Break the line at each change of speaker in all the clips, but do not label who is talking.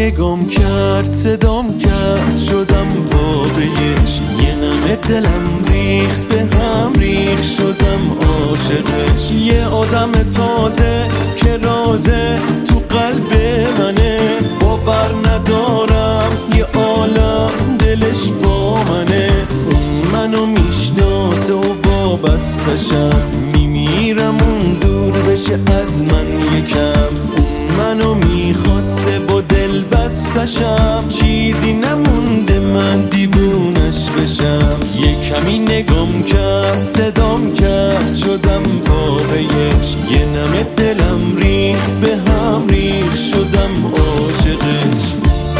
نگام کرد صدام کرد شدم بابیش، یه نمه دلم ریخت به هم ریخت شدم عاشقش. یه آدم تازه که رازه تو قلب منه، باور ندارم یه عالم دلش با منه. منو میشناسه و وابستشم، میمیرم اون دور بشه از من یکم. منو میخواسته با دل بستشم، چیزی نمونده من دیوونش بشم. یه کمی نگام کرد صدام کرد شدم بابیش، یه نمه دلم ریخت به هم ریخت شدم عاشقش.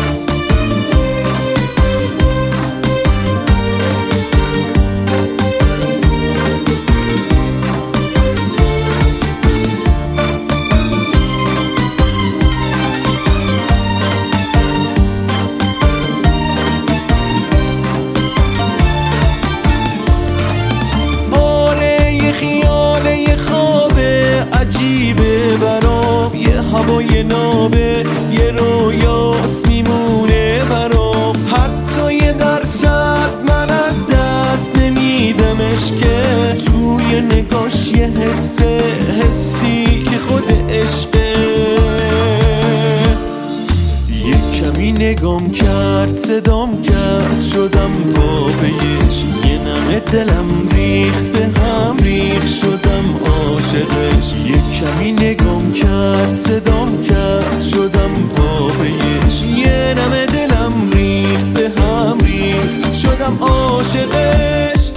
عجیبه برام یه هوای نابه، یه رویاست میمونه برام. حتی یه درصد من از دست نمیدمش که توی نگاش یه حسی که خود عشقه. یه کمی نگام کرد صدام کرد شدم بابیش، یه نمه دلم ریخت به هم ریخت شدم عاشقش. یه کمی نگام کرد صدام کرد شدم بابیش، یه نمه دلم ریخت به هم ریخت شدم عاشقش.